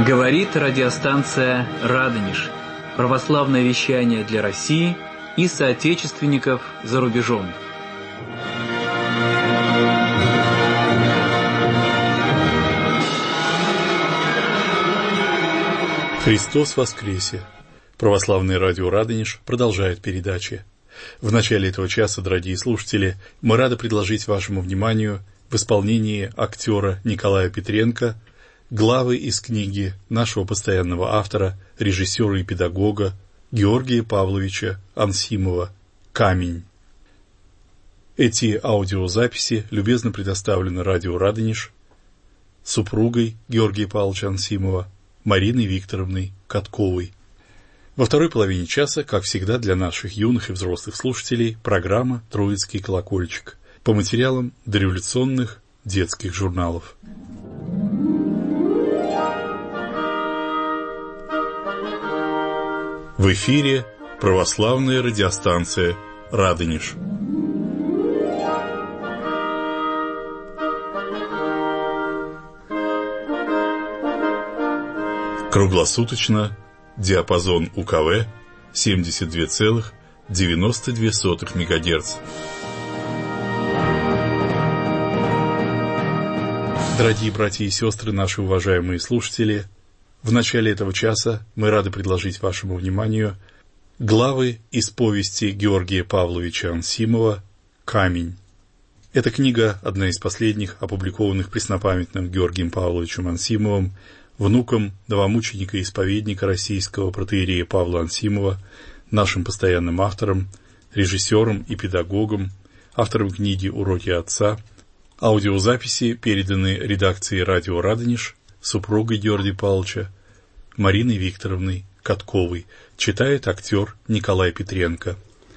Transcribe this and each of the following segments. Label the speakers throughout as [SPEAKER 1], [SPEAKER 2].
[SPEAKER 1] Говорит радиостанция «Радонеж». Православное вещание для России и соотечественников за рубежом.
[SPEAKER 2] Христос воскресе! Православное радио «Радонеж» продолжает передачи. В начале этого часа, дорогие слушатели, мы рады предложить вашему вниманию в исполнении актера Николая Петренко главы из книги нашего постоянного автора, режиссера и педагога Георгия Павловича Ансимова «Камень». Эти аудиозаписи любезно предоставлены радио «Радонеж» супругой Георгия Павловича Ансимова Мариной Викторовной Катковой. Во второй половине часа, как всегда, для наших юных и взрослых слушателей программа «Троицкий колокольчик» по материалам дореволюционных детских журналов. В эфире православная радиостанция «Радонеж». Круглосуточно диапазон УКВ 72,92 МГц. Дорогие братья и сестры, наши уважаемые слушатели, в начале этого часа мы рады предложить вашему вниманию главы из повести Георгия Павловича Ансимова «Камень». Эта книга – одна из последних, опубликованных преснопамятным Георгием Павловичем Ансимовым, внуком новомученика и исповедника российского протоиерея Павла Ансимова, нашим постоянным автором, режиссером и педагогом, автором книги «Уроки отца». Аудиозаписи переданы редакции радио «Радонеж» супругой Георгия Павловича Мариной Викторовной Катковой. Читает актер Николай Петренко.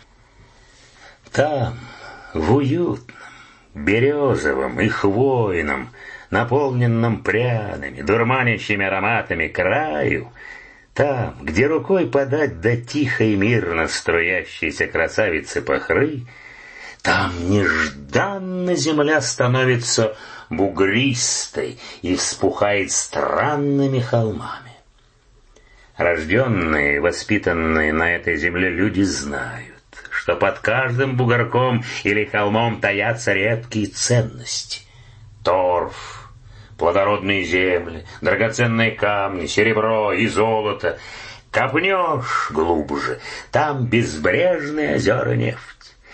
[SPEAKER 3] Там, в уютном, березовом и хвойном, наполненном пряными, дурманящими ароматами краю, там, где рукой подать до тихой мирно струящейся красавицы Пахры, там нежданно земля становится бугристой и вспухает странными холмами. Рожденные и воспитанные на этой земле люди знают, что под каждым бугорком или холмом таятся редкие ценности. Торф, плодородные земли, драгоценные камни, серебро и золото. Копнешь глубже, там безбрежные озера нефть.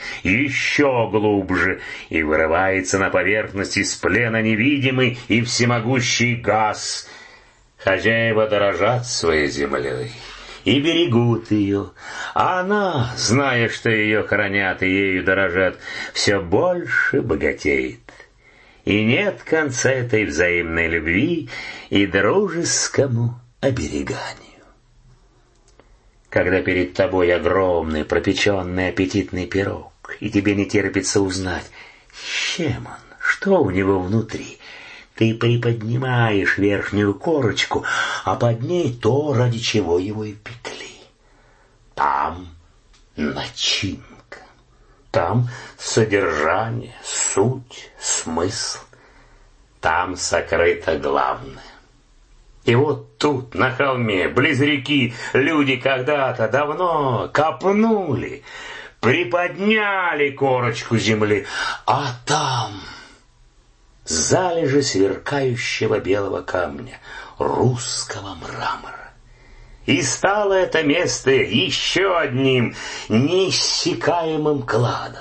[SPEAKER 3] Еще глубже, и вырывается на поверхность из плена невидимый и всемогущий газ. Хозяева дорожат своей землей и берегут ее, а она, зная, что ее хранят и ею дорожат, все больше богатеет. И нет конца этой взаимной любви и дружескому обереганию. Когда перед тобой огромный пропеченный аппетитный пирог, и тебе не терпится узнать, чем он, что у него внутри, ты приподнимаешь верхнюю корочку, а под ней то, ради чего его и пекли. Там начинка, там содержание, суть, смысл. Там сокрыто главное. И вот тут, на холме, близ реки, люди когда-то давно копнули, приподняли корочку земли, а там залежи сверкающего белого камня, русского мрамора. И стало это место еще одним неиссякаемым кладом.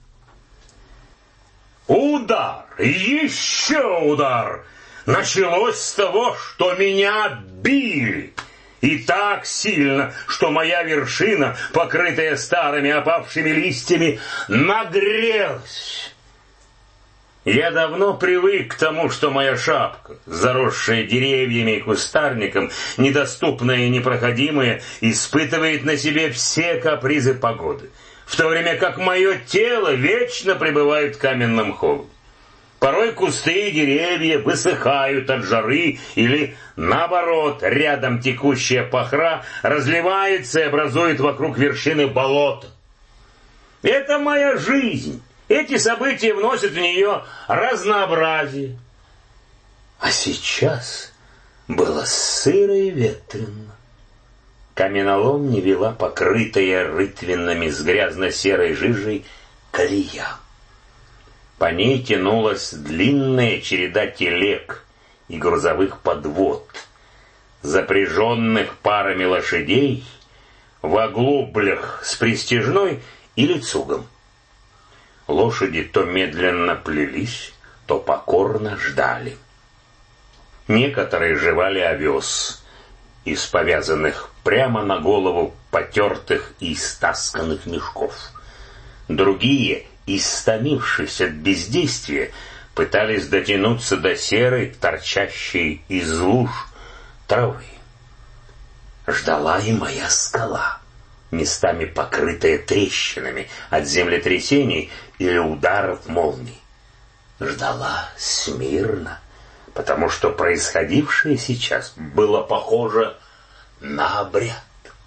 [SPEAKER 3] Удар! Еще удар! Началось с того, что меня били. И так сильно, что моя вершина, покрытая старыми опавшими листьями, нагрелась. Я давно привык к тому, что моя шапка, заросшая деревьями и кустарником, недоступная и непроходимая, испытывает на себе все капризы погоды, в то время как мое тело вечно пребывает в каменном холоде. Порой кусты и деревья высыхают от жары или, наоборот, рядом текущая пахра разливается и образует вокруг вершины болото. Это моя жизнь. Эти события вносят в нее разнообразие. А сейчас Было сыро и ветрено. Каменолом не вела покрытая рытвинами с грязно-серой жижей колея. По ней тянулась длинная череда телег и грузовых подвод, запряженных парами лошадей в оглоблях с пристяжной или цугом. Лошади то медленно плелись, то покорно ждали. Некоторые жевали овес из повязанных прямо на голову потертых и истасканных мешков. Другие, истомившись от бездействия, пытались дотянуться до серой, торчащей из луж травы. Ждала и моя скала, местами покрытая трещинами от землетрясений или ударов молний. Ждала смирно, потому что происходившее сейчас было похоже на обряд.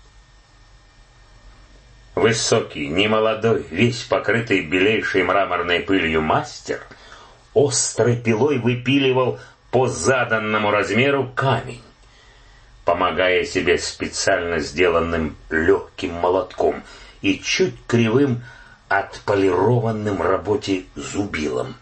[SPEAKER 3] Высокий, немолодой, весь покрытый белейшей мраморной пылью мастер острой пилой выпиливал по заданному размеру камень, помогая себе специально сделанным легким молотком и чуть кривым отполированным работе зубилом.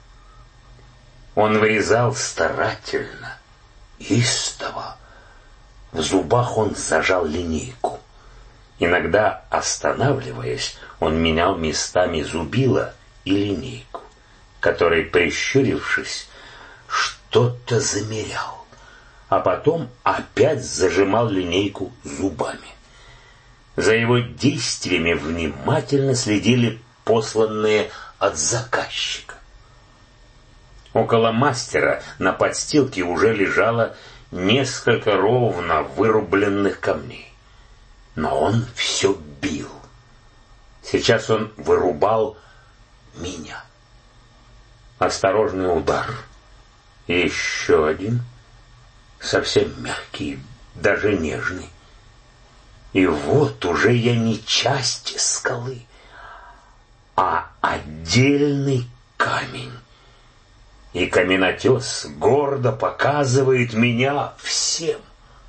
[SPEAKER 3] Он вырезал старательно, истово. В зубах он зажал линейку. Иногда, останавливаясь, он менял местами зубило и линейку, который, прищурившись, что-то замерял, а потом опять зажимал линейку зубами. За его действиями внимательно следили посланные от заказчика. Около мастера на подстилке уже лежало несколько ровно вырубленных камней. Но он все бил. Сейчас он вырубал меня. Осторожный удар. И еще один, совсем мягкий, даже нежный. И вот уже я не часть скалы, а отдельный камень. И каменотес гордо показывает меня всем.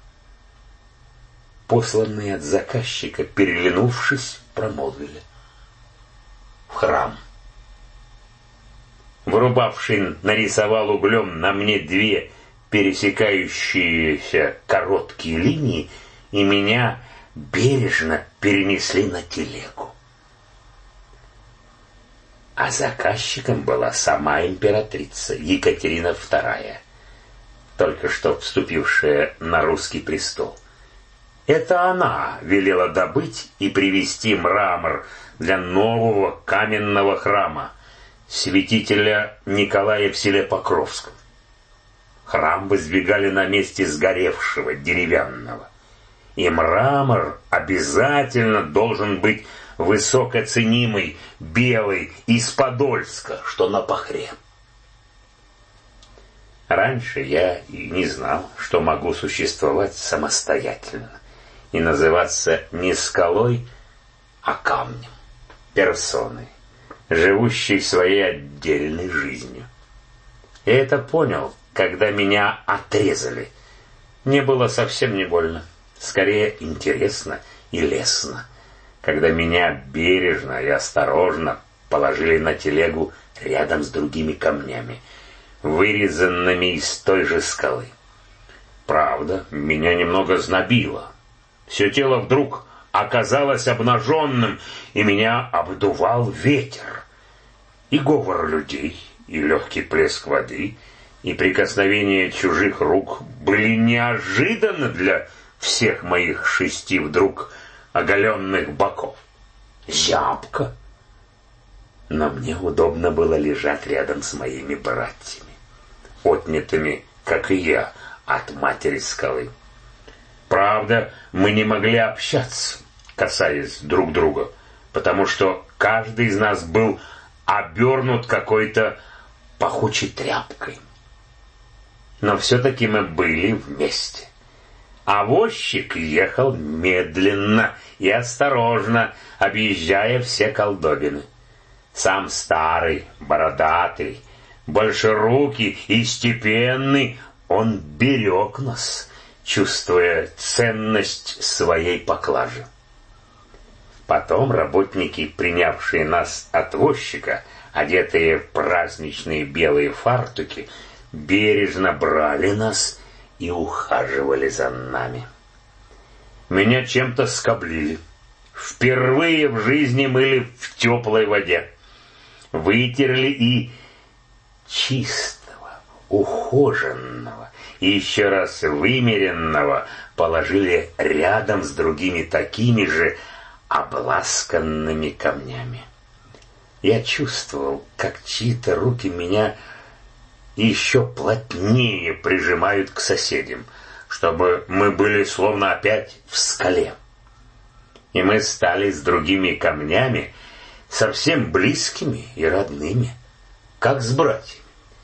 [SPEAKER 3] Посланные от заказчика, переглянувшись, промолвили: в храм. Вырубавший нарисовал углем на мне две пересекающиеся короткие линии, и меня бережно перенесли на телегу. А заказчиком была сама императрица Екатерина II, только что вступившая на русский престол. Это она велела добыть и привезти мрамор для нового каменного храма святителя Николая в селе Покровском. Храм воздвигали на месте сгоревшего деревянного, и мрамор обязательно должен быть высокоценимый, белый, из Подольска, что на Пахре. Раньше я и не знал, что могу существовать самостоятельно и называться не скалой, а камнем, персоной, живущей своей отдельной жизнью. Я это понял, когда меня отрезали. Мне было совсем не больно, скорее интересно и лестно, когда меня бережно и осторожно положили на телегу рядом с другими камнями, вырезанными из той же скалы. Правда, меня немного знобило. Все тело вдруг оказалось обнаженным, и меня обдувал ветер. И говор людей, и легкий плеск воды, и прикосновения чужих рук были неожиданны для всех моих 6 вдруг оголенных боков. Зябко. Но мне удобно было лежать рядом с моими братьями, отнятыми, как и я, от матери скалы. Правда, мы не могли общаться, касаясь друг друга, потому что каждый из нас был обернут какой-то пахучей тряпкой. Но все-таки мы были вместе. А возчик ехал медленно и осторожно, объезжая все колдобины. Сам старый, бородатый, большерукий и степенный, он берег нас, чувствуя ценность своей поклажи. Потом работники, принявшие нас от возчика, одетые в праздничные белые фартуки, бережно брали нас и ухаживали за нами. Меня чем-то скоблили. Впервые в жизни мыли в теплой воде. Вытерли и чистого, ухоженного и еще раз вымеренного положили рядом с другими такими же обласканными камнями. Я чувствовал, как чьи-то руки меня еще плотнее прижимают к соседям, чтобы мы были словно опять в скале. И мы стали с другими камнями совсем близкими и родными, как с братьями.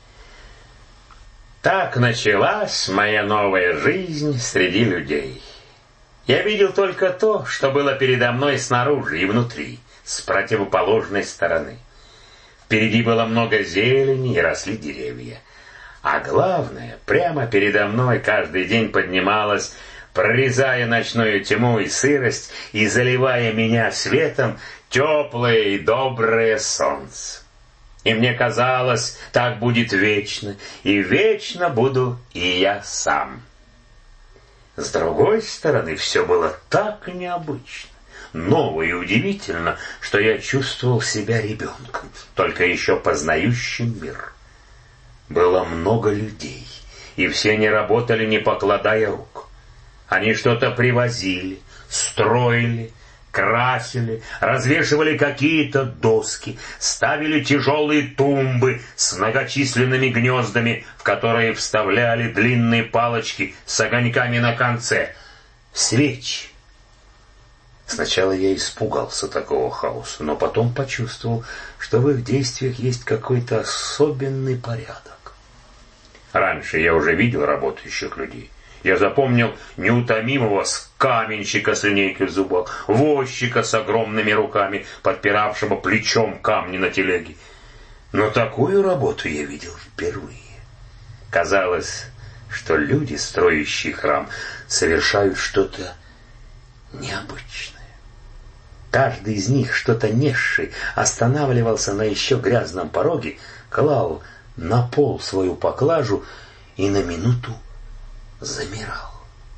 [SPEAKER 3] Так началась моя новая жизнь среди людей. Я видел только то, что было передо мной снаружи и внутри, с противоположной стороны. Впереди было много зелени и росли деревья. А главное, прямо передо мной каждый день поднималась, прорезая ночную тьму и сырость и заливая меня светом, теплое и доброе солнце. И мне казалось, так будет вечно, и вечно буду и я сам. С другой стороны, все было так необычно, ново и удивительно, что я чувствовал себя ребенком, только еще познающим мир. Было много людей, и все они работали, не покладая рук. Они что-то привозили, строили, красили, развешивали какие-то доски, ставили тяжелые тумбы с многочисленными гнездами, в которые вставляли длинные палочки с огоньками на конце, свечи. Сначала я испугался такого хаоса, но потом почувствовал, что в их действиях есть какой-то особенный порядок. Раньше я уже видел работающих людей. Я запомнил неутомимого каменщика с линейкой в зубах, возчика с огромными руками, подпиравшего плечом камни на телеге. Но такую работу я видел впервые. Казалось, что люди, строящие храм, совершают что-то необычное. Каждый из них, что-то несший, останавливался на еще грязном пороге, клал на пол свою поклажу и на минуту замирал.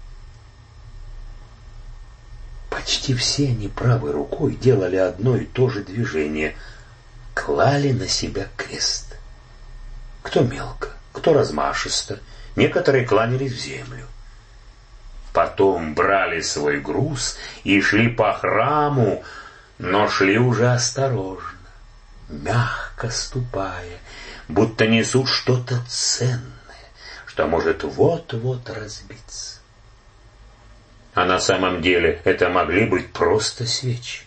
[SPEAKER 3] Почти все они правой рукой делали одно и то же движение, клали на себя крест. Кто мелко, кто размашисто, некоторые кланялись в землю. Потом брали свой груз и шли по храму, но шли уже осторожно, мягко ступая, будто несут что-то ценное, что может вот-вот разбиться. А на самом деле это могли быть просто свечи.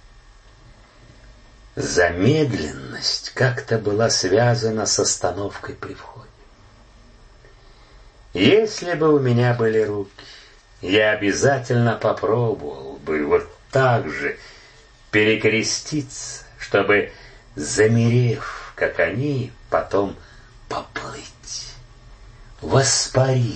[SPEAKER 3] Замедленность как-то была связана с остановкой при входе. Если бы у меня были руки, я обязательно попробовал бы вот так же перекреститься, чтобы, замерев, как они, потом поплыть, воспарить.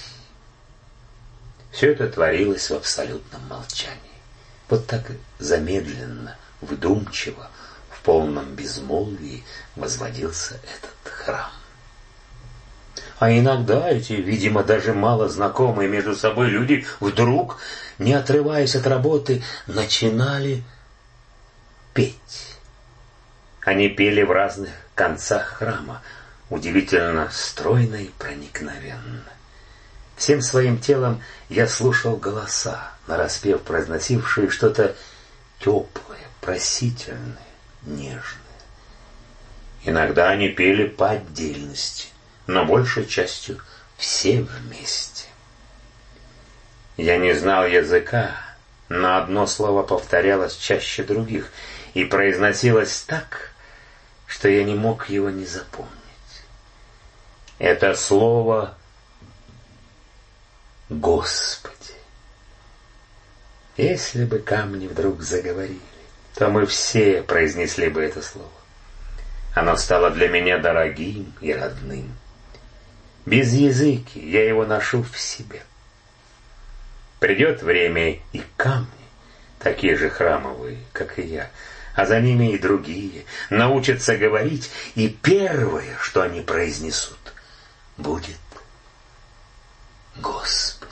[SPEAKER 3] Все это творилось в абсолютном молчании. Вот так замедленно, вдумчиво, в полном безмолвии возводился этот храм. А иногда эти, видимо, даже мало знакомые между собой люди вдруг, не отрываясь от работы, начинали петь. Они пели в разных концах храма, удивительно стройно и проникновенно. Всем своим телом я слушал голоса, нараспев произносившие что-то теплое, просительное, нежное. Иногда они пели по отдельности, но большей частью все вместе. Я не знал языка, но одно слово повторялось чаще других и произносилось так, что я не мог его не запомнить. Это слово «Господи». Если бы камни вдруг заговорили, то мы все произнесли бы это слово. Оно стало для меня дорогим и родным. Без языки я его ношу в себе. Придет время, и камни, такие же храмовые, как и я, а за ними и другие, научатся говорить, и первое, что они произнесут, будет «Господи».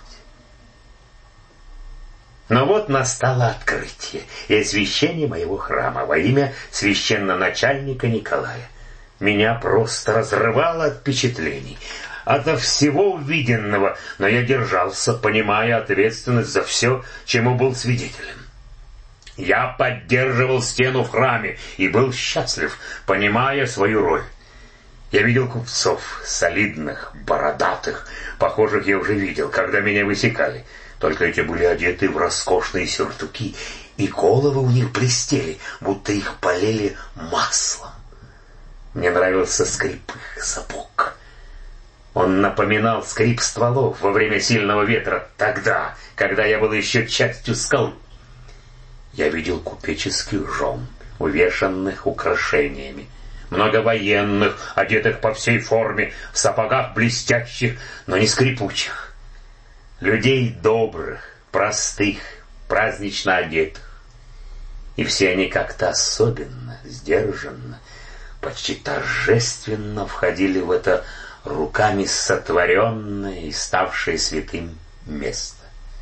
[SPEAKER 3] Но вот настало открытие и освящение моего храма во имя священноначальника Николая. Меня просто разрывало от впечатлений, ото всего увиденного, но я держался, понимая ответственность за все, чему был свидетелем. Я поддерживал стену в храме и был счастлив, понимая свою роль. Я видел купцов, солидных, бородатых, похожих я уже видел, когда меня высекали. Только эти были одеты в роскошные сюртуки, и головы у них блестели, будто их полили маслом. Мне нравился скрип их сапог. Он напоминал скрип стволов во время сильного ветра тогда, когда я был еще частью скалы. Я видел купеческих жен, увешанных украшениями, много военных, одетых по всей форме, в сапогах блестящих, но не скрипучих, людей добрых, простых, празднично одетых. И все они как-то особенно, сдержанно, почти торжественно входили в это руками сотворенное и ставшее святым место.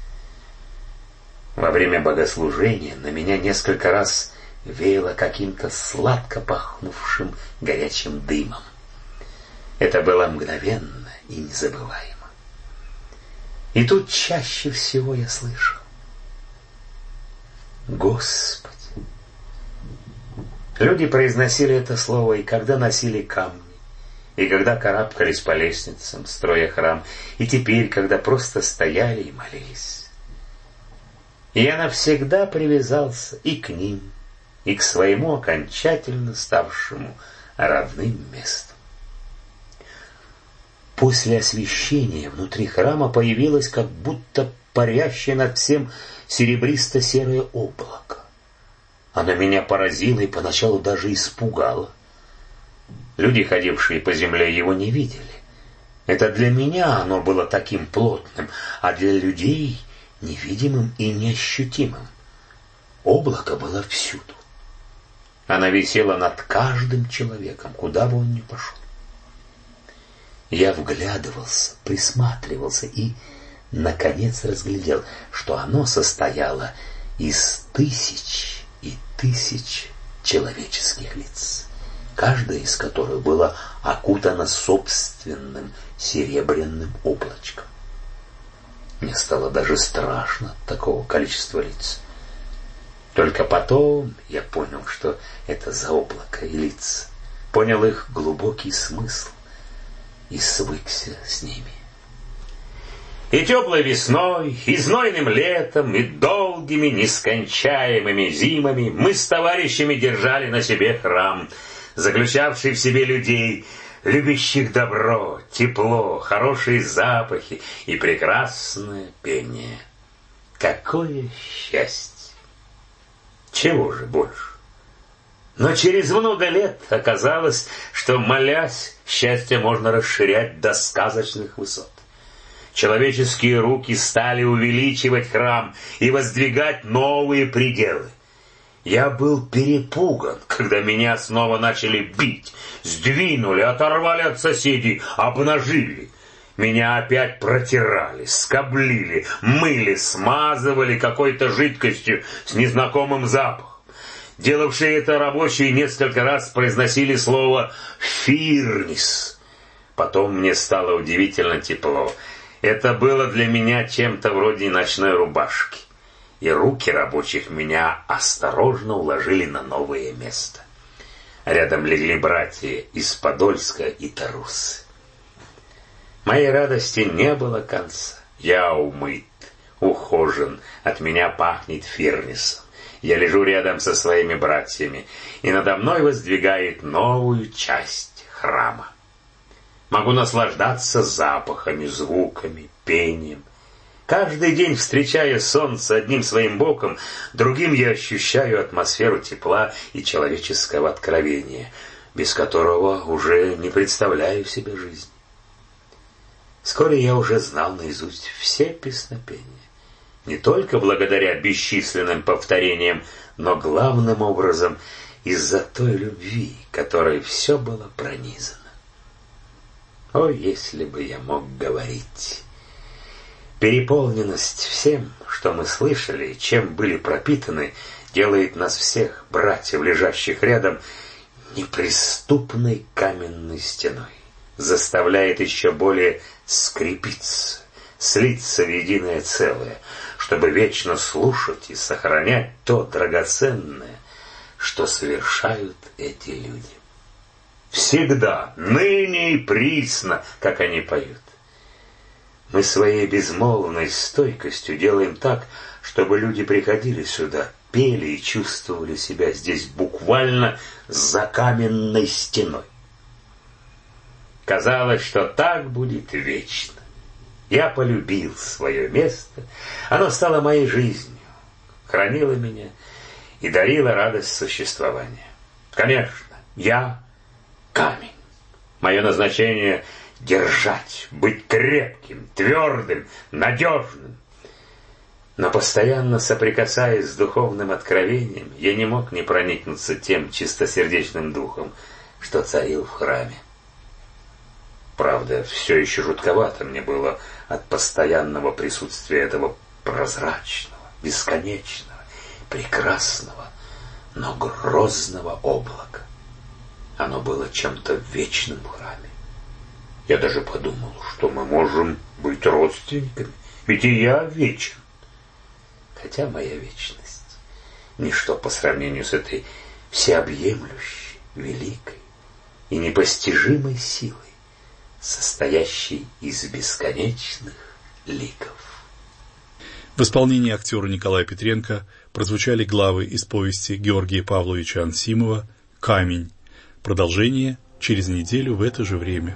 [SPEAKER 3] Во время богослужения на меня несколько раз веяло каким-то сладко пахнувшим горячим дымом. Это было мгновенно и незабываемо. И тут чаще всего я слышал: «Господи». Люди произносили это слово и когда носили камни, и когда карабкались по лестницам, строя храм, и теперь, когда просто стояли и молились. И я навсегда привязался и к ним, и к своему окончательно ставшему родным месту. После освящения внутри храма появилось как будто парящее над всем серебристо-серое облако. Оно меня поразило и поначалу даже испугало. Люди, ходившие по земле, его не видели. Это для меня оно было таким плотным, а для людей невидимым и неощутимым. Облако было всюду. Оно висело над каждым человеком, куда бы он ни пошел. Я вглядывался, присматривался и, наконец, разглядел, что оно состояло из тысяч и тысяч человеческих лиц, каждое из которых было окутано собственным серебряным облачком. Мне стало даже страшно от такого количества лиц. Только потом я понял, что это за облако и лица, понял их глубокий смысл и свыкся с ними. И теплой весной, и знойным летом, и долгими нескончаемыми зимами мы с товарищами держали на себе храм, заключавший в себе людей, любящих добро, тепло, хорошие запахи и прекрасное пение. Какое счастье! Чего же больше? Но через много лет оказалось, что, молясь, счастье можно расширять до сказочных высот. Человеческие руки стали увеличивать храм и воздвигать новые пределы. Я был перепуган, когда меня снова начали бить, сдвинули, оторвали от соседей, обнажили. Меня опять протирали, скоблили, мыли, смазывали какой-то жидкостью с незнакомым запахом. Делавшие это рабочие несколько раз произносили слово «фирнис». Потом мне стало удивительно тепло. Это было для меня чем-то вроде ночной рубашки. И руки рабочих меня осторожно уложили на новое место. Рядом легли братья из Подольска и Тарусы. Моей радости не было конца. Я умыт, ухожен, от меня пахнет фирнисом. Я лежу рядом со своими братьями, и надо мной воздвигает новую часть храма. Могу наслаждаться запахами, звуками, пением. Каждый день, встречая солнце одним своим боком, другим я ощущаю атмосферу тепла и человеческого откровения, без которого уже не представляю себе жизнь. Вскоре я уже знал наизусть все песнопения. Не только благодаря бесчисленным повторениям, но главным образом из-за той любви, которой все было пронизано. О, если бы я мог говорить! Переполненность всем, что мы слышали и чем были пропитаны, делает нас всех, братьев, лежащих рядом, неприступной каменной стеной, заставляет еще более скрепиться, слиться в единое целое, чтобы вечно слушать и сохранять то драгоценное, что совершают эти люди. Всегда, ныне и присно, как они поют. Мы своей безмолвной стойкостью делаем так, чтобы люди приходили сюда, пели и чувствовали себя здесь буквально за каменной стеной. Казалось, что так будет вечно. Я полюбил свое место, оно стало моей жизнью, хранило меня и дарило радость существования. Конечно, я камень. Мое назначение — держать, быть крепким, твердым, надежным. Но постоянно соприкасаясь с духовным откровением, я не мог не проникнуться тем чистосердечным духом, что царил в храме. Правда, все еще жутковато мне было от постоянного присутствия этого прозрачного, бесконечного, прекрасного, но грозного облака. Оно было чем-то вечным в храме. Я даже подумал, что мы можем быть родственниками, ведь и я вечен. Хотя моя вечность — ничто по сравнению с этой всеобъемлющей, великой и непостижимой силой, состоящей из бесконечных ликов.
[SPEAKER 2] В исполнении актера Николая Петренко прозвучали главы из повести Георгия Павловича Ансимова «Камень». Продолжение через неделю в это же время.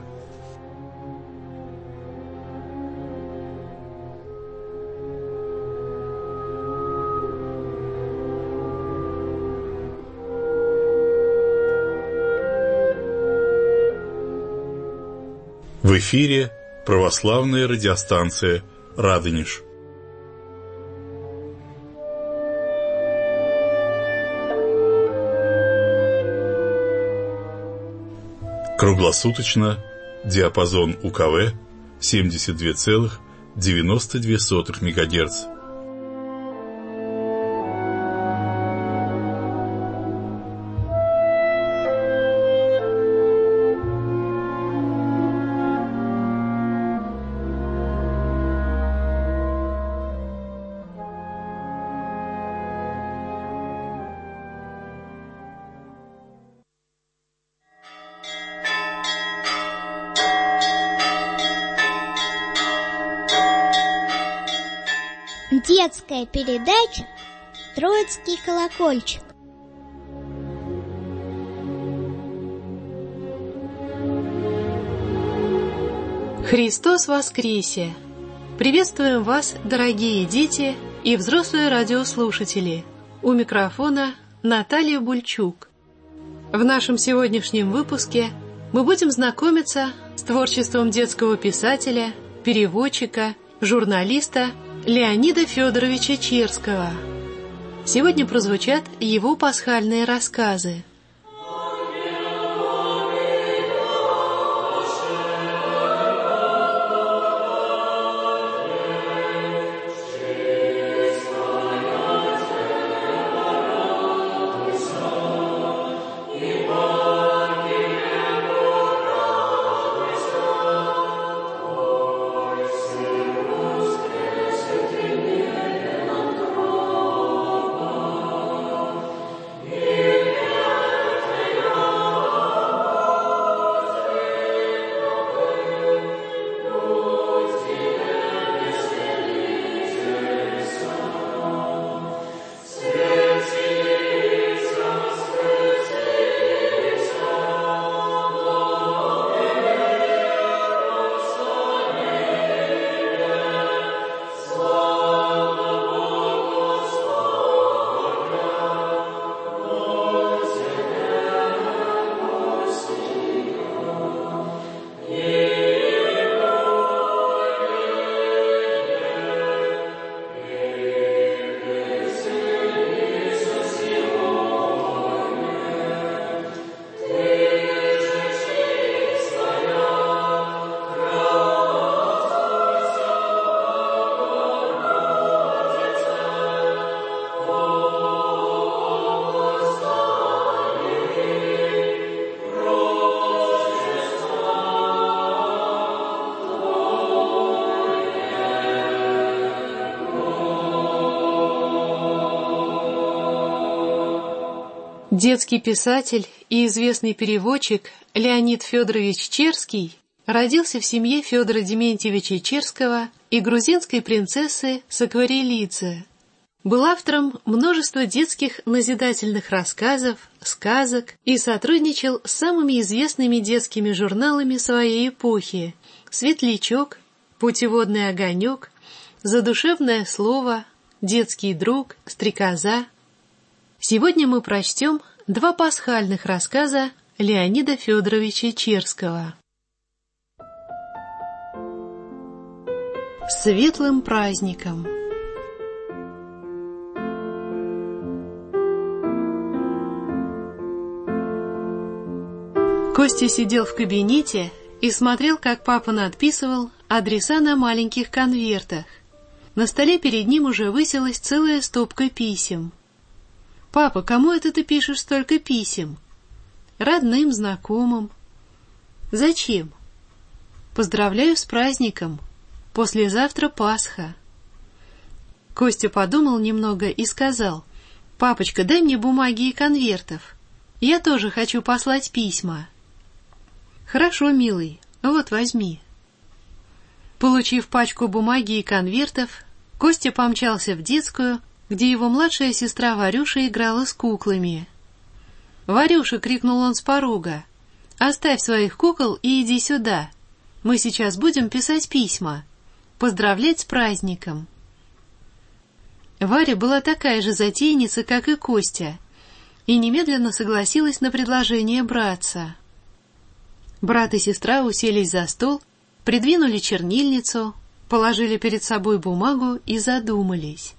[SPEAKER 2] В эфире православная радиостанция «Радонеж». Круглосуточно диапазон УКВ 72,92 МГц.
[SPEAKER 4] Детская передача «Троицкий колокольчик».
[SPEAKER 5] Христос воскресе! Приветствуем вас, дорогие дети и взрослые радиослушатели. У микрофона Наталья Бульчук. В нашем сегодняшнем выпуске мы будем знакомиться с творчеством детского писателя, переводчика, журналиста Леонида Федоровича Черского. Сегодня прозвучат его пасхальные рассказы.
[SPEAKER 6] Yeah.
[SPEAKER 5] Детский писатель и известный переводчик Леонид Федорович Черский родился в семье Федора Дементьевича Черского и грузинской принцессы Сакварелидзе. Был автором множества детских назидательных рассказов, сказок и сотрудничал с самыми известными детскими журналами своей эпохи: «Светлячок», «Путеводный огонек», «Задушевное слово», «Детский друг», «Стрекоза». Сегодня мы прочтем 2 пасхальных рассказа Леонида Федоровича Черского. С светлым праздником. Костя сидел в кабинете и смотрел, как папа надписывал адреса на маленьких конвертах. На столе перед ним уже высилась целая стопка писем. «Папа, кому это ты пишешь столько писем?» «Родным, знакомым». «Зачем?» «Поздравляю с праздником. Послезавтра Пасха». Костя подумал немного и сказал: «Папочка, дай мне бумаги и конвертов. Я тоже хочу послать письма». «Хорошо, милый, вот возьми». Получив пачку бумаги и конвертов, Костя помчался в детскую, где его младшая сестра Варюша играла с куклами. «Варюша!» — крикнул он с порога. «Оставь своих кукол и иди сюда. Мы сейчас будем писать письма. Поздравлять с праздником». Варя была такая же затейница, как и Костя, и немедленно согласилась на предложение братца. Брат и сестра уселись за стол, придвинули чернильницу, положили перед собой бумагу и задумались.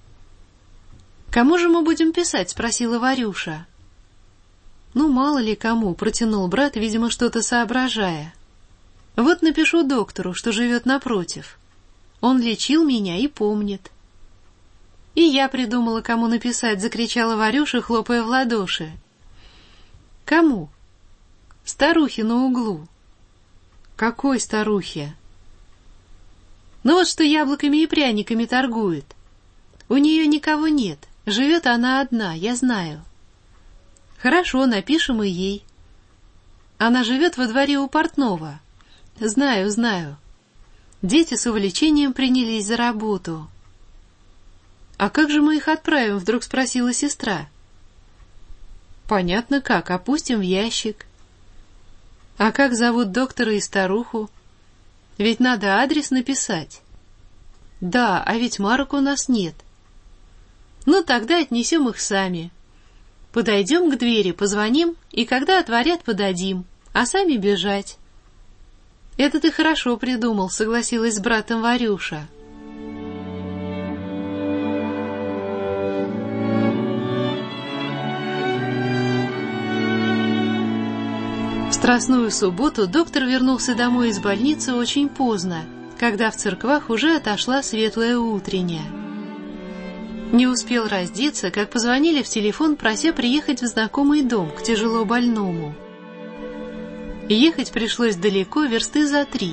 [SPEAKER 5] «Кому же мы будем писать?» — спросила Варюша. «Ну, мало ли кому», — протянул брат, видимо, что-то соображая. «Вот напишу доктору, что живет напротив. Он лечил меня и помнит». «И я придумала, кому написать», — закричала Варюша, хлопая в ладоши. «Кому?» «Старухе на углу». «Какой старухе?» «Ну вот что яблоками и пряниками торгует. У нее никого нет, живет она одна, я знаю». «Хорошо, напишем и ей». «Она живет во дворе у портного». «Знаю, знаю». Дети с увлечением принялись за работу. «А как же мы их отправим?» — вдруг спросила сестра. «Понятно как, опустим в ящик». «А как зовут доктора и старуху? Ведь надо адрес написать». «Да, а ведь марок у нас нет». «Ну, тогда отнесем их сами. Подойдем к двери, позвоним, и когда отворят, подадим, а сами бежать». «Это ты хорошо придумал», — согласилась с братом Варюша. В Страстную субботу доктор вернулся домой из больницы очень поздно, когда в церквах уже отошла светлая утренняя. Не успел раздеться, как позвонили в телефон, прося приехать в знакомый дом к тяжело больному. Ехать пришлось далеко, версты за 3.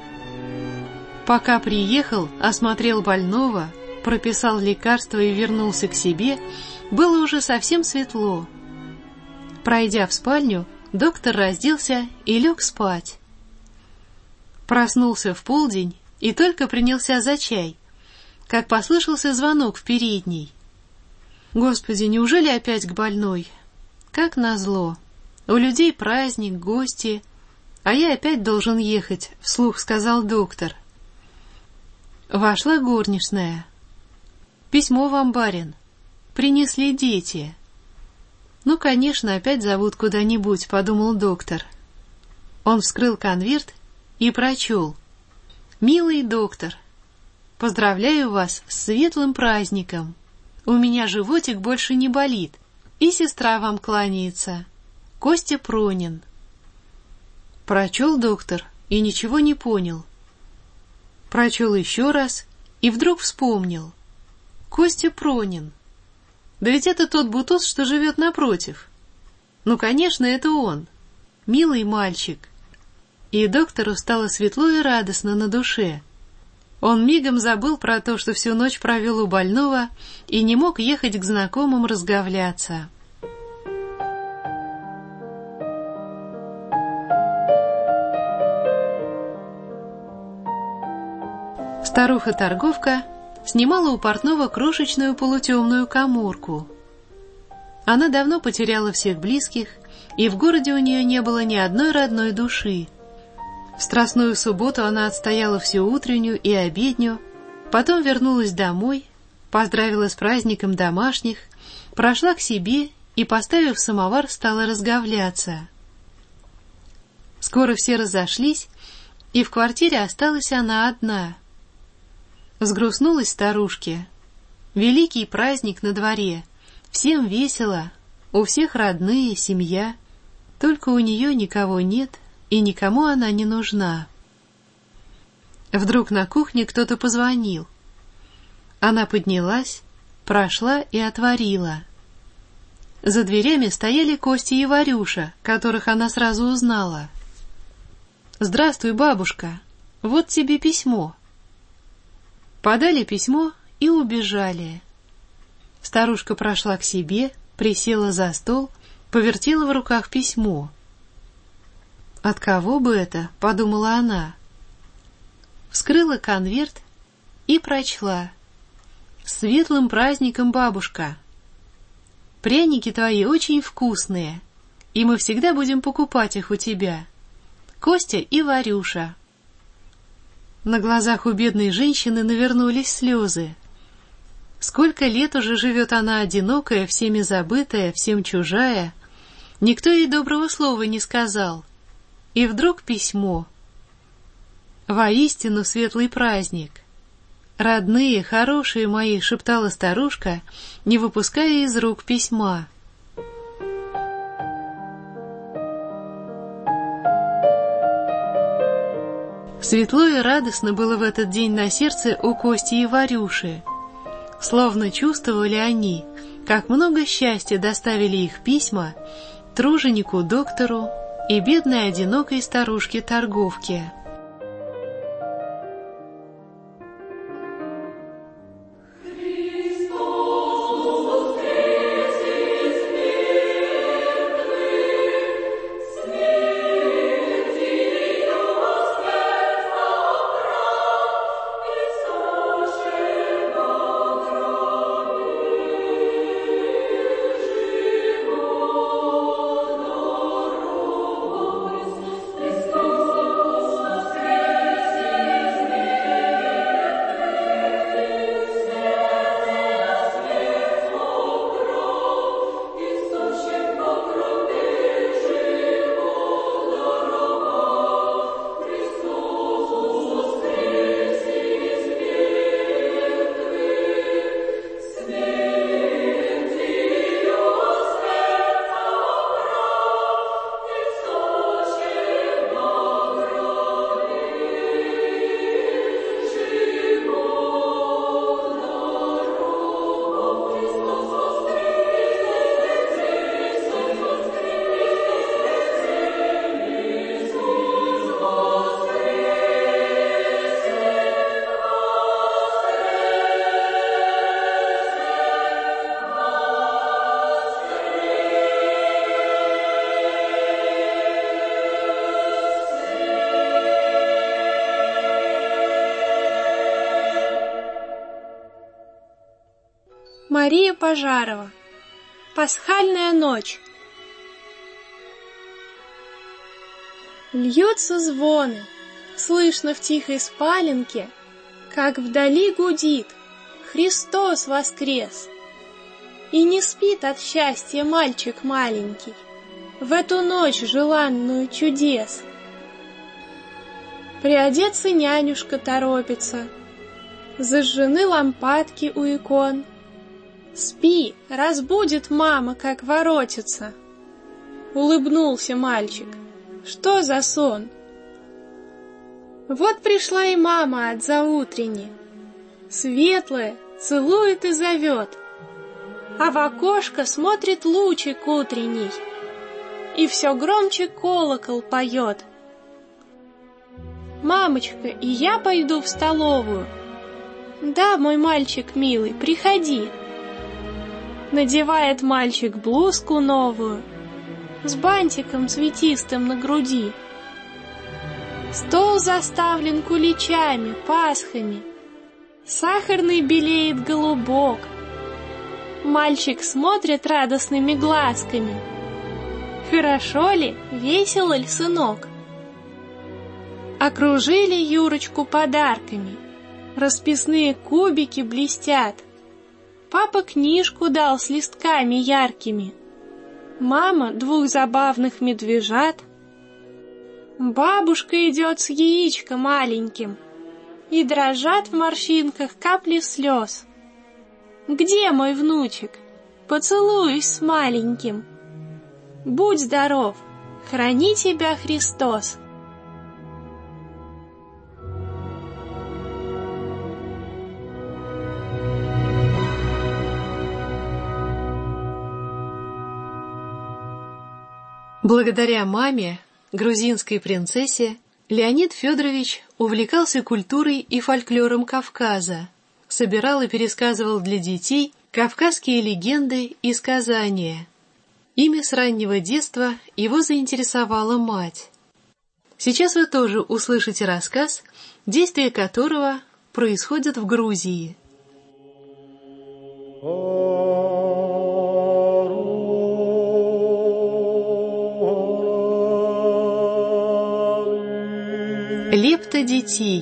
[SPEAKER 5] Пока приехал, осмотрел больного, прописал лекарства и вернулся к себе, было уже совсем светло. Пройдя в спальню, доктор разделся и лег спать. Проснулся в полдень и только принялся за чай, как послышался звонок в передней. Господи, неужели опять к больной? Как назло. У людей праздник, гости, а я опять должен ехать, вслух сказал доктор. Вошла горничная. «Письмо вам, барин. Принесли дети». «Ну, конечно, опять зовут куда-нибудь», — подумал доктор. Он вскрыл конверт и прочел. «Милый доктор, поздравляю вас с светлым праздником. У меня животик больше не болит, и сестра вам кланяется. Костя Пронин». Прочел доктор и ничего не понял. Прочел еще раз и вдруг вспомнил. Костя Пронин. Да ведь это тот бутуз, что живет напротив. Ну, конечно, это он. Милый мальчик. И доктору стало светло и радостно на душе. Он мигом забыл про то, что всю ночь провел у больного и не мог ехать к знакомым разговляться. Старуха-торговка снимала у портного крошечную полутемную каморку. Она давно потеряла всех близких, и в городе у нее не было ни одной родной души. В Страстную субботу она отстояла всю утреннюю и обедню, потом вернулась домой, поздравила с праздником домашних, прошла к себе и, поставив самовар, стала разговляться. Скоро все разошлись, и в квартире осталась она одна. Взгрустнулась старушке. Великий праздник на дворе, всем весело, у всех родные, семья, только у нее никого нет, и никому она не нужна. Вдруг на кухне кто-то позвонил. Она поднялась, прошла и отворила. За дверями стояли Костя и Варюша, которых она сразу узнала. «Здравствуй, бабушка, вот тебе письмо». Подали письмо и убежали. Старушка прошла к себе, присела за стол, повертела в руках письмо. «От кого бы это?» — подумала она. Вскрыла конверт и прочла. «С светлым праздником, бабушка! Пряники твои очень вкусные, и мы всегда будем покупать их у тебя. Костя и Варюша». На глазах у бедной женщины навернулись слезы. Сколько лет уже живет она одинокая, всеми забытая, всем чужая. Никто ей доброго слова не сказал. И вдруг письмо. «Воистину светлый праздник. Родные, хорошие мои», — шептала старушка, не выпуская из рук письма. Светло и радостно было в этот день на сердце у Кости и Варюши. Словно чувствовали они, как много счастья доставили их письма труженику, доктору и бедной одинокой старушке-торговке.
[SPEAKER 6] Мария Пожарова. Пасхальная ночь. Льются звоны, слышно в тихой спаленке, как вдали гудит «Христос воскрес!» И не спит от счастья мальчик маленький в эту ночь желанную чудес. Приодеться нянюшка торопится, зажжены лампадки у икон. «Спи, разбудит мама, как воротится!» Улыбнулся мальчик. Что за сон? Вот пришла и мама от заутренни, светлая, целует и зовет, а в окошко смотрит лучик утренний, и все громче колокол поет. «Мамочка, и я пойду в столовую?» «Да, мой мальчик милый, приходи». Надевает мальчик блузку новую с бантиком цветистым на груди. Стол заставлен куличами, пасхами, Сахарный белеет голубок. Мальчик смотрит радостными глазками. Хорошо ли, весело ли, сынок? Окружили Юрочку подарками. Расписные кубики блестят. Папа книжку дал с листками яркими. Мама 2 забавных медвежат. Бабушка идет с яичком маленьким, и дрожат в морщинках капли слез. Где мой внучек? Поцелуюсь с маленьким. Будь здоров, храни тебя Христос.
[SPEAKER 5] Благодаря маме, грузинской принцессе, Леонид Федорович увлекался культурой и фольклором Кавказа, собирал и пересказывал для детей кавказские легенды и сказания. Ими с раннего детства его заинтересовала мать. Сейчас вы тоже услышите рассказ, действие которого происходит в Грузии. Лепта детей.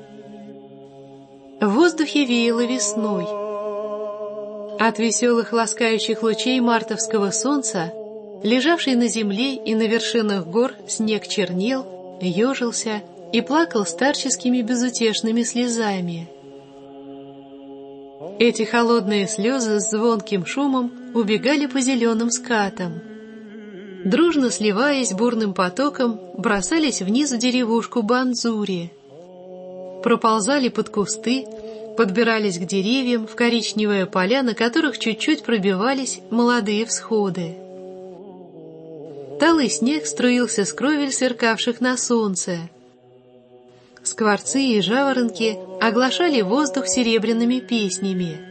[SPEAKER 5] В воздухе веяло весной. От веселых ласкающих лучей мартовского солнца, лежавший на земле и на вершинах гор, снег чернел, ежился и плакал старческими безутешными слезами. Эти холодные слезы с звонким шумом убегали по зеленым скатам. Дружно сливаясь бурным потоком, бросались вниз в деревушку Банзури. Проползали под кусты, подбирались к деревьям в коричневые поля, на которых чуть-чуть пробивались молодые всходы. Талый снег струился с кровель, сверкавших на солнце. Скворцы и жаворонки оглашали воздух серебряными песнями.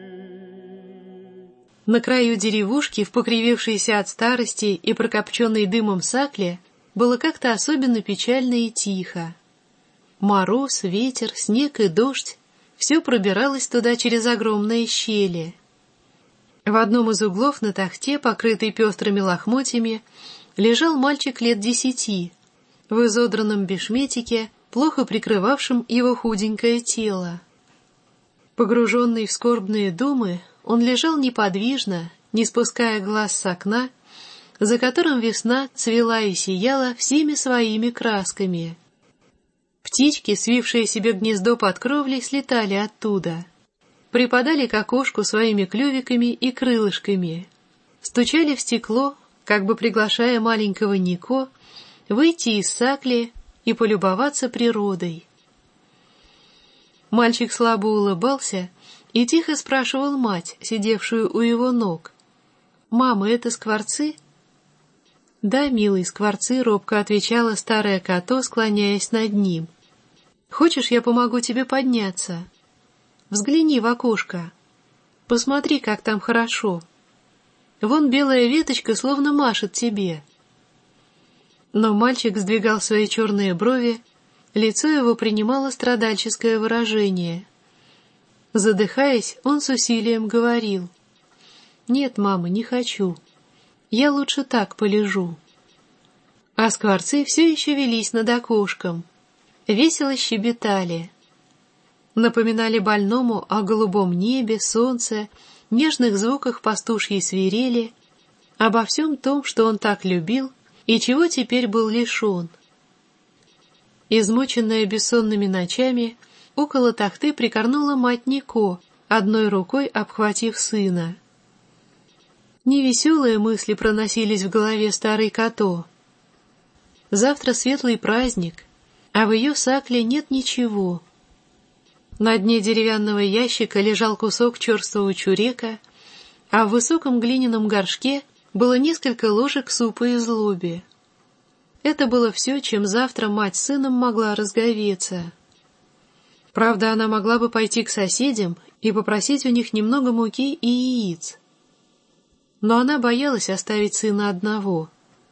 [SPEAKER 5] На краю деревушки, в покривившейся от старости и прокопченной дымом сакле, было как-то особенно печально и тихо. Мороз, ветер, снег и дождь — все пробиралось туда через огромные щели. В одном из углов на тахте, покрытой пестрыми лохмотьями, лежал мальчик лет 10, в изодранном бешметике, плохо прикрывавшем его худенькое тело. Погруженный в скорбные думы, он лежал неподвижно, не спуская глаз с окна, за которым весна цвела и сияла всеми своими красками. Птички, свившие себе гнездо под кровлей, слетали оттуда, припадали к окошку своими клювиками и крылышками, стучали в стекло, как бы приглашая маленького Нико выйти из сакли и полюбоваться природой. Мальчик слабо улыбался и тихо спрашивал мать, сидевшую у его ног: «Мама, это скворцы?» «Да, милый, скворцы», — робко отвечала старая Като, склоняясь над ним. «Хочешь, я помогу тебе подняться? Взгляни в окошко. Посмотри, как там хорошо. Вон белая веточка словно машет тебе». Но мальчик сдвигал свои черные брови, лицо его принимало страдальческое выражение. Задыхаясь, он с усилием говорил: «Нет, мама, не хочу. Я лучше так полежу». А скворцы все еще велись над окошком, весело щебетали. Напоминали больному о голубом небе, солнце, нежных звуках пастушьей свирели, обо всем том, что он так любил и чего теперь был лишен. Измученная бессонными ночами, около тахты прикорнула мать Нико, одной рукой обхватив сына. Невеселые мысли проносились в голове старой Като. Завтра светлый праздник, а в ее сакле нет ничего. На дне деревянного ящика лежал кусок черствого чурека, а в высоком глиняном горшке было несколько ложек супа из лоби. Это было все, чем завтра мать с сыном могла разговеться. Правда, она могла бы пойти к соседям и попросить у них немного муки и яиц. Но она боялась оставить сына одного.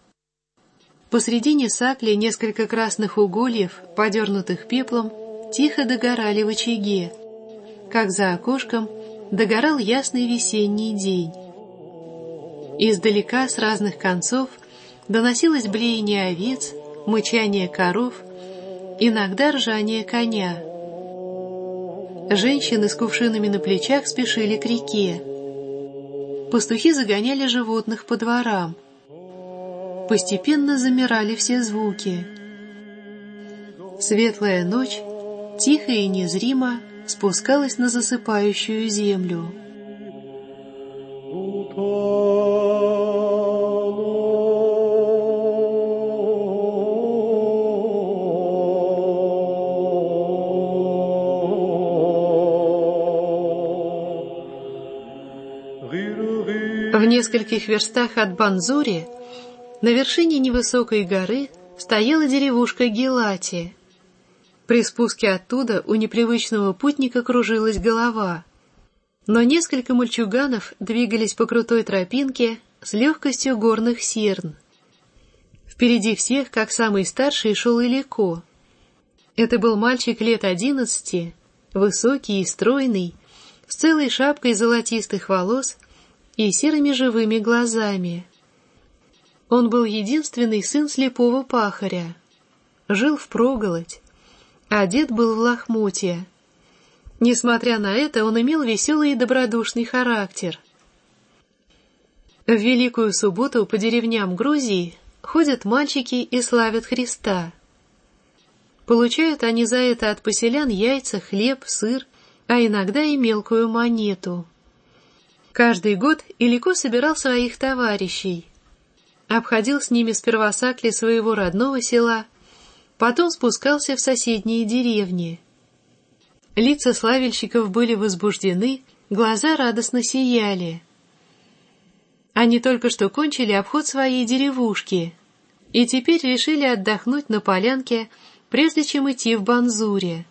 [SPEAKER 5] Посредине сакли несколько красных угольев, подернутых пеплом, тихо догорали в очаге. как за окошком догорал ясный весенний день. Издалека с разных концов доносилось блеяние овец, мычание коров, иногда ржание коня. Женщины с кувшинами на плечах спешили к реке. Пастухи загоняли животных по дворам. Постепенно замирали все звуки. Светлая ночь, тихо и незримо, спускалась на засыпающую землю. В нескольких верстах от Банзури, на вершине невысокой горы, стояла деревушка Гелати. При спуске оттуда у непривычного путника кружилась голова, но несколько мальчуганов двигались по крутой тропинке с легкостью горных серн. Впереди всех, как самый старший, шел Илико. Это был мальчик лет 11, высокий и стройный, с целой шапкой золотистых волос и серыми живыми глазами. Он был единственный сын слепого пахаря. Жил впроголодь. Одет был в лохмотья. Несмотря на это, он имел веселый и добродушный характер. В Великую Субботу по деревням Грузии ходят мальчики и славят Христа. Получают они за это от поселян яйца, хлеб, сыр, а иногда и мелкую монету. Каждый год Илико собирал своих товарищей. Обходил с ними сперва сакли своего родного села, потом спускался в соседние деревни. Лица славельщиков были возбуждены, глаза радостно сияли. Они только что кончили обход своей деревушки и теперь решили отдохнуть на полянке, прежде чем идти в Банзуре.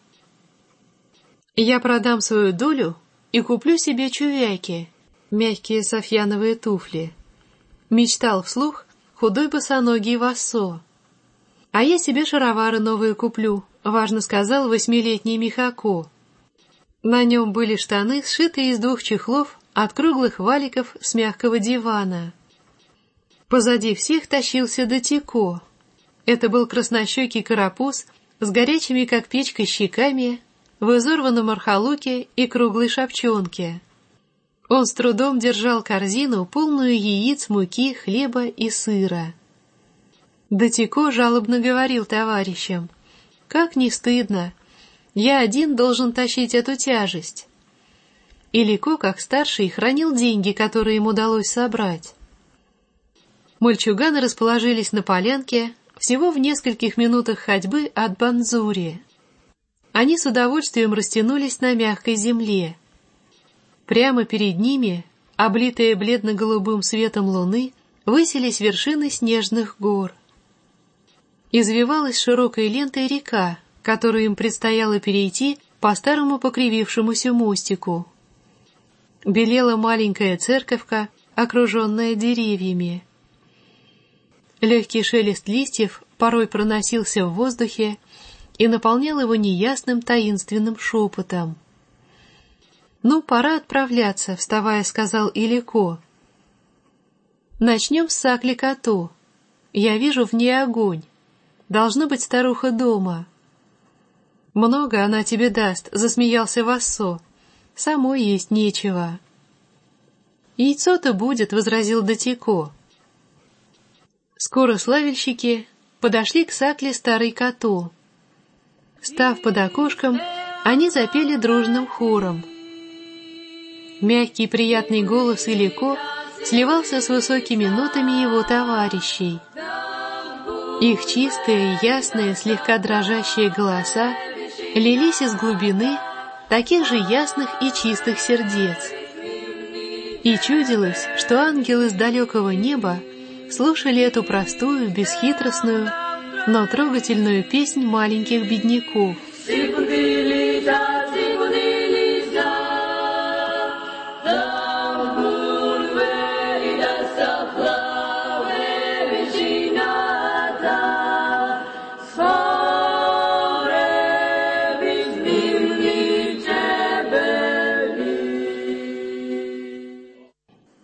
[SPEAKER 5] «Я продам свою долю и куплю себе чувяки, мягкие софьяновые туфли», — мечтал вслух худой босоногий Вассо. «А я себе шаровары новые куплю», — важно сказал 8-летний Михако. На нем были штаны, сшитые из 2 чехлов от круглых валиков с мягкого дивана. Позади всех тащился Датико. Это был краснощекий карапуз с горячими, как печка, щеками, в изорванном архалуке и круглой шапчонке. Он с трудом держал корзину, полную яиц, муки, хлеба и сыра. Датико жалобно говорил товарищам: «Как не стыдно! Я один должен тащить эту тяжесть». Илико, как старший, хранил деньги, которые им удалось собрать. Мальчуганы расположились на полянке всего в нескольких минутах ходьбы от Банзури. Они с удовольствием растянулись на мягкой земле. Прямо перед ними, облитые бледно-голубым светом луны, высились вершины снежных гор. Извивалась широкой лентой река, которую им предстояло перейти по старому покривившемуся мостику. Белела маленькая церковка, окруженная деревьями. Легкий шелест листьев порой проносился в воздухе и наполнял его неясным таинственным шепотом. «Ну, пора отправляться», — вставая, сказал Илико. «Начнем с Сакли-Като. Я вижу в ней огонь. Должно быть старуха дома». «Много она тебе даст», — засмеялся Вассо. «Самой есть нечего». «Яйцо-то будет», — возразил Датико. Скоро славельщики подошли к Сакле Старой Като. Став под окошком, они запели дружным хором. Мягкий приятный голос Илико сливался с высокими нотами его товарищей. Их чистые, ясные, слегка дрожащие голоса лились из глубины таких же ясных и чистых сердец. И чудилось, что ангелы с далекого неба слушали эту простую, бесхитростную, но трогательную песнь маленьких бедняков.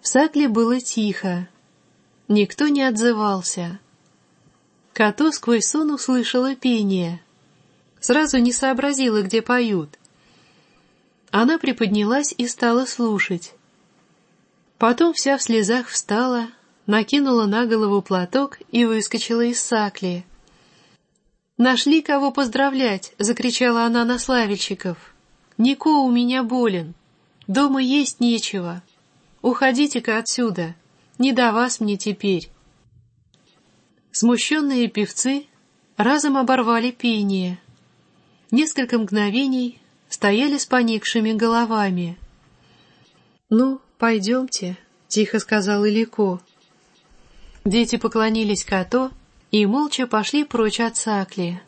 [SPEAKER 5] Сакле было тихо. Никто не отзывался. Като сквозь сон услышала пение. Сразу не сообразила, где поют. Она приподнялась и стала слушать. Потом вся в слезах встала, накинула на голову платок и выскочила из сакли. «Нашли кого поздравлять!» — закричала она на славельщиков. «Нико у меня болен. Дома есть нечего. Уходите-ка отсюда. Не до вас мне теперь». Смущенные певцы разом оборвали пение. Несколько мгновений стояли с поникшими головами. «Ну, пойдемте», — тихо сказал Илико. Дети поклонились Като и молча пошли прочь от сакли.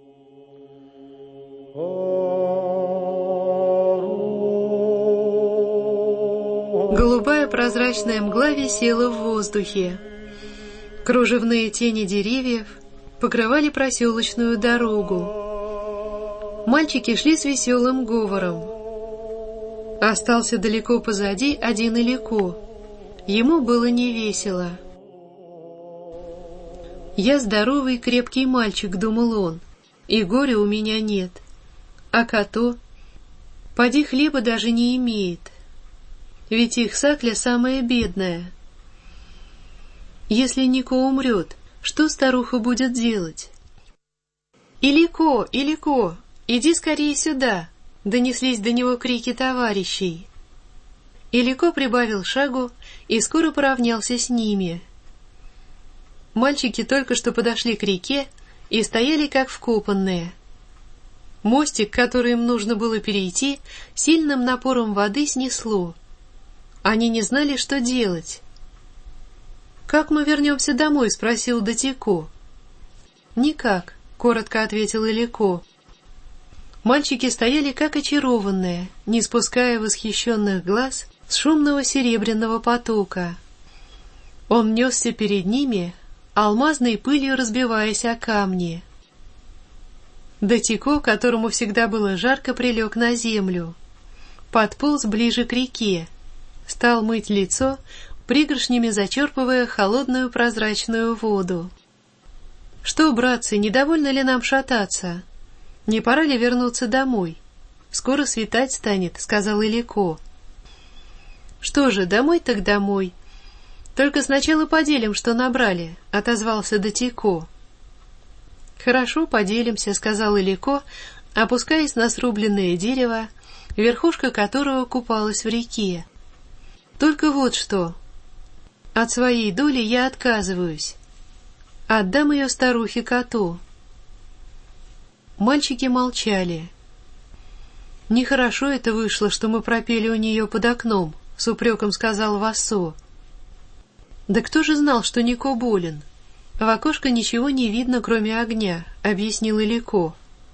[SPEAKER 5] Голубая прозрачная мгла висела в воздухе. Кружевные тени деревьев покрывали проселочную дорогу. Мальчики шли с веселым говором. Остался далеко позади один Илико. Ему было невесело. «Я здоровый крепкий мальчик», — думал он, — «и горя у меня нет. А Като? Поди хлеба даже не имеет. Ведь их сакля самая бедная. Если Нико умрет, что старуха будет делать?» «Илико, Илико, иди скорее сюда!» — донеслись до него крики товарищей. Илико прибавил шагу и скоро поравнялся с ними. Мальчики только что подошли к реке и стояли как вкопанные. Мостик, который им нужно было перейти, сильным напором воды снесло. Они не знали, что делать. «Как мы вернемся домой?» — спросил Датико. «Никак», — коротко ответил Илико. Мальчики стояли как очарованные, не спуская восхищенных глаз с шумного серебряного потока. Он несся перед ними, алмазной пылью разбиваясь о камни. Датико, которому всегда было жарко, прилег на землю. Подполз ближе к реке, стал мыть лицо, пригоршнями зачерпывая холодную прозрачную воду. «Что, братцы, недовольно ли нам шататься? Не пора ли вернуться домой? Скоро светать станет», — сказал Илико. «Что же, домой так домой. Только сначала поделим, что набрали», — отозвался Датико. «Хорошо, поделимся», — сказал Илико, опускаясь на срубленное дерево, верхушка которого купалась в реке. «Только вот что. От своей доли я отказываюсь. Отдам ее старухе Като». Мальчики молчали. «Нехорошо это вышло, что мы пропели у нее под окном», — с упреком сказал Вассо. «Да кто же знал, что Нико болен? В окошко ничего не видно, кроме огня», — объяснил Илико.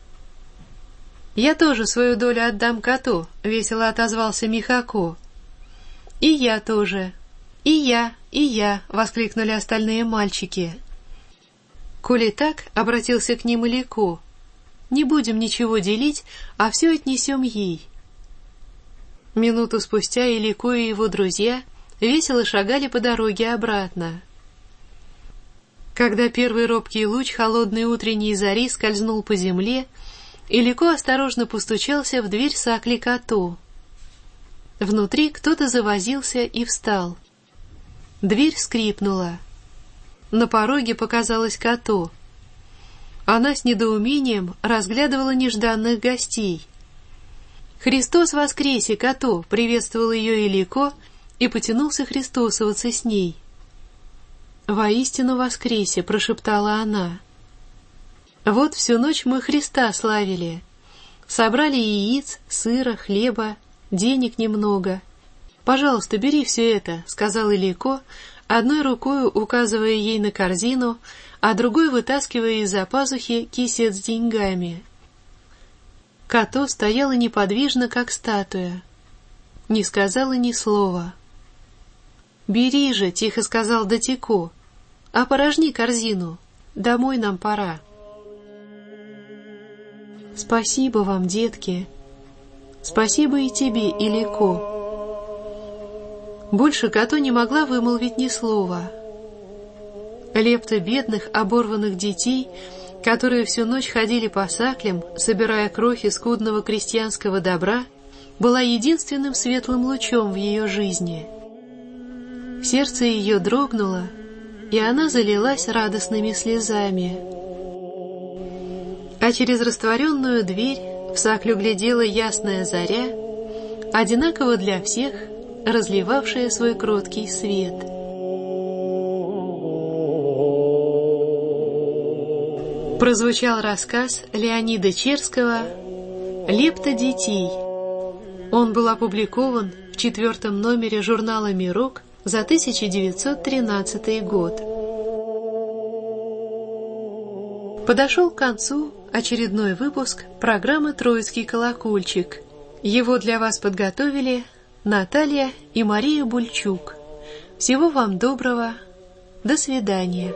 [SPEAKER 5] «Я тоже свою долю отдам Като», — весело отозвался Михако. «И я тоже. И я», — воскликнули остальные мальчики. «Коли так», — обратился к ним Илико, — «не будем ничего делить, а все отнесем ей». Минуту спустя Илико и его друзья весело шагали по дороге обратно. Когда первый робкий луч холодной утренней зари скользнул по земле, Илико осторожно постучался в дверь сакли Като. Внутри кто-то завозился и встал. Дверь скрипнула. На пороге показалась Като. Она с недоумением разглядывала нежданных гостей. «Христос воскресе, Като!» — приветствовал ее Илико и потянулся христосоваться с ней. «Воистину воскресе!» — прошептала она. «Вот всю ночь мы Христа славили. Собрали яиц, сыра, хлеба, денег немного. Пожалуйста, бери все это», — сказал Илико, одной рукой указывая ей на корзину, а другой вытаскивая из-за пазухи кисет с деньгами. Като стояла неподвижно, как статуя. Не сказала ни слова. «Бери же», — тихо сказал Датико, — «опорожни корзину. Домой нам пора». «Спасибо вам, детки. Спасибо и тебе, Илико». Больше Като не могла вымолвить ни слова. Лепта бедных, оборванных детей, которые всю ночь ходили по саклям, собирая крохи скудного крестьянского добра, была единственным светлым лучом в ее жизни. Сердце ее дрогнуло, и она залилась радостными слезами. А через растворенную дверь в саклю глядела ясная заря, одинаково для всех разливавшая свой кроткий свет. Прозвучал рассказ Леонида Черского «Лепта детей». Он был опубликован в 4-м номере журнала «Мирок» за 1913 год. Подошел к концу очередной выпуск программы «Троицкий колокольчик». Его для вас подготовили Наталья и Мария Бульчук. Всего вам доброго. До свидания.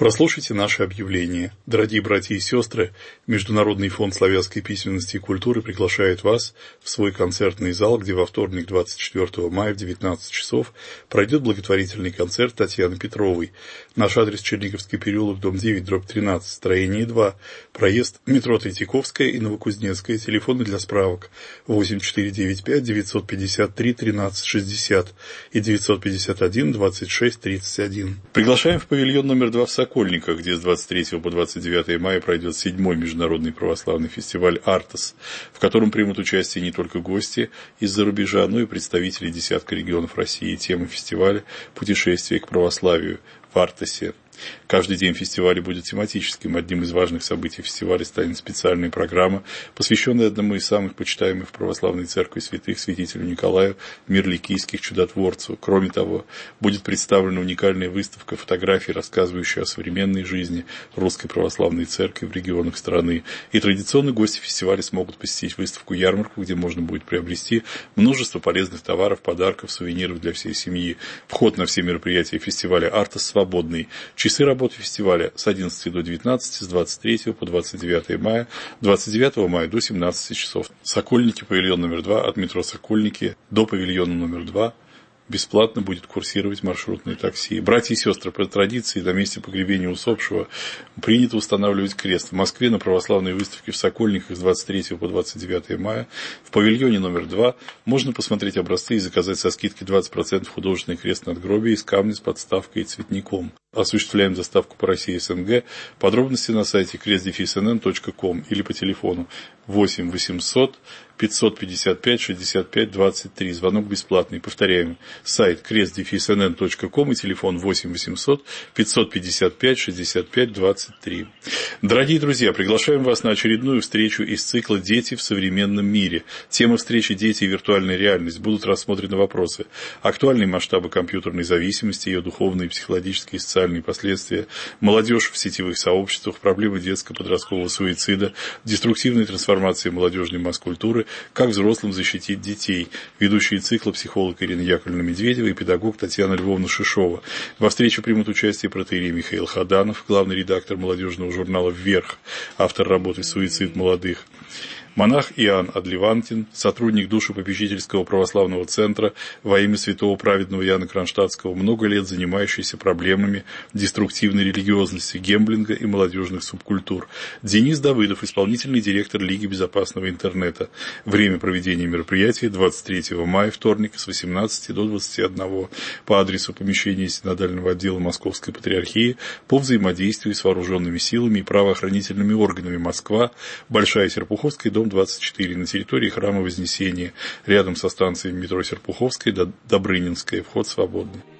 [SPEAKER 2] Прослушайте наше объявление. Дорогие братья и сестры, Международный фонд славянской письменности и культуры приглашает вас в свой концертный зал, где во вторник, 24 мая в 19 часов пройдет благотворительный концерт Татьяны Петровой. Наш адрес: Черниговский переулок, дом 9, дробь 13, строение 2, проезд метро Третьяковская и Новокузнецкая. Телефоны для справок 8495 953 13 60 и 951 26 31. Приглашаем в павильон номер 2 в Сокольниках, где с 23 по 29 мая пройдет 7-й международный православный фестиваль «Артос», в котором примут участие не только гости из-за рубежа, но и представители десятка регионов России. Тема фестиваля – «Путешествие к православию» в Артосе. Каждый день фестиваля будет тематическим. Одним из важных событий фестиваля станет специальная программа, посвященная одному из самых почитаемых в православной церкви святых, святителю Николаю Мирликийских чудотворцу. Кроме того, будет представлена уникальная выставка фотографий, рассказывающая о современной жизни Русской Православной Церкви в регионах страны. И традиционно гости фестиваля смогут посетить выставку-ярмарку, где можно будет приобрести множество полезных товаров, подарков, сувениров для всей семьи. Вход на все мероприятия фестиваля «Артос» свободный. Часы работы фестиваля с 11 до 19, с 23 по 29 мая, 29 мая до 17 часов. Сокольники, павильон номер 2, от метро Сокольники до павильона номер 2. Бесплатно будет курсировать маршрутное такси. Братья и сестры, по традиции на месте погребения усопшего принято устанавливать крест. В Москве на православной выставке в Сокольниках с 23 по 29 мая в павильоне номер 2 можно посмотреть образцы и заказать со скидкой 20% художественный крест надгробия из камня с подставкой и цветником. Осуществляем доставку по России и СНГ. Подробности на сайте kresdefisnn.com или по телефону 8 800 555 65 23. Звонок бесплатный. Повторяем. Сайт kresdefisnn.com и телефон 8 800 555 65 23. Дорогие друзья, приглашаем вас на очередную встречу из цикла «Дети в современном мире». Тема встречи «Дети и виртуальная реальность». Будут рассмотрены вопросы: актуальные масштабы компьютерной зависимости, ее духовные, психологические и социальные последствия, молодежь в сетевых сообществах, проблемы детско-подросткового суицида, деструктивные трансформации молодежной масс-культуры, как взрослым защитить детей. Ведущие цикла психолог Ирина Яковлевна Медведева и педагог Татьяна Львовна Шишова. Во встрече примут участие протоиерей Михаил Хаданов, главный редактор молодежного журнала «Вверх», автор работы «Суицид молодых», монах Иоанн Адливантин, сотрудник душепопечительского православного центра во имя святого праведного Иоанна Кронштадтского, много лет занимающийся проблемами деструктивной религиозности, гемблинга и молодежных субкультур. Денис Давыдов, исполнительный директор Лиги безопасного интернета. Время проведения мероприятия 23 мая, вторник, с 18 до 21 по адресу помещения Синодального отдела Московской Патриархии по взаимодействию с вооруженными силами и правоохранительными органами. Москва, Большая Серпуховская, дом 24, на территории храма Вознесения, рядом со станцией метро Серпуховская, Добрынинская. Вход свободный.